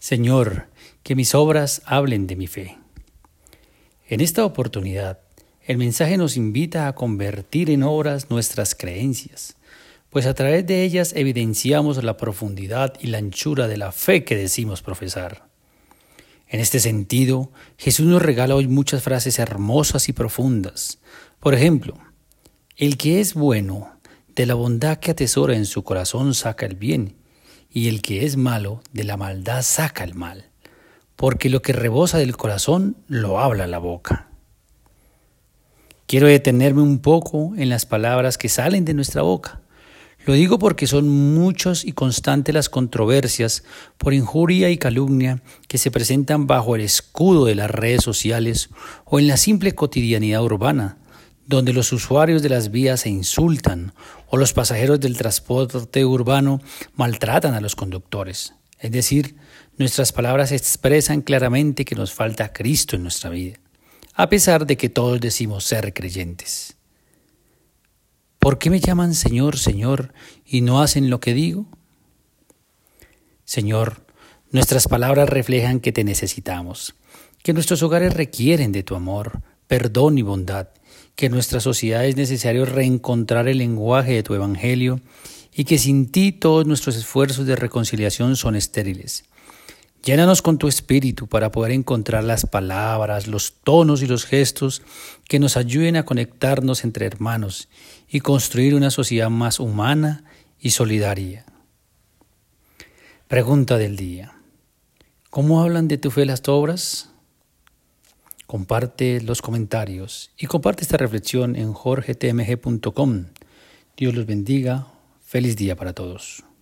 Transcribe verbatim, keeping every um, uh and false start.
Señor, que mis obras hablen de mi fe. En esta oportunidad, el mensaje nos invita a convertir en obras nuestras creencias, pues a través de ellas evidenciamos la profundidad y la anchura de la fe que decimos profesar. En este sentido, Jesús nos regala hoy muchas frases hermosas y profundas. Por ejemplo, el que es bueno, de la bondad que atesora en su corazón saca el bien, y el que es malo, de la maldad saca el mal, porque lo que rebosa del corazón lo habla la boca. Quiero detenerme un poco en las palabras que salen de nuestra boca. Lo digo porque son muchos y constantes las controversias por injuria y calumnia que se presentan bajo el escudo de las redes sociales o en la simple cotidianidad urbana, donde los usuarios de las vías se insultan o los pasajeros del transporte urbano maltratan a los conductores. Es decir, nuestras palabras expresan claramente que nos falta Cristo en nuestra vida, a pesar de que todos decimos ser creyentes. ¿Por qué me llaman Señor, Señor y no hacen lo que digo? Señor, nuestras palabras reflejan que te necesitamos, que nuestros hogares requieren de tu amor, perdón y bondad, que en nuestra sociedad es necesario reencontrar el lenguaje de tu evangelio y que sin ti todos nuestros esfuerzos de reconciliación son estériles. Llénanos con tu espíritu para poder encontrar las palabras, los tonos y los gestos que nos ayuden a conectarnos entre hermanos y construir una sociedad más humana y solidaria. Pregunta del día: ¿cómo hablan de tu fe las obras? Comparte los comentarios y comparte esta reflexión en jorge t m g punto com. Dios los bendiga. Feliz día para todos.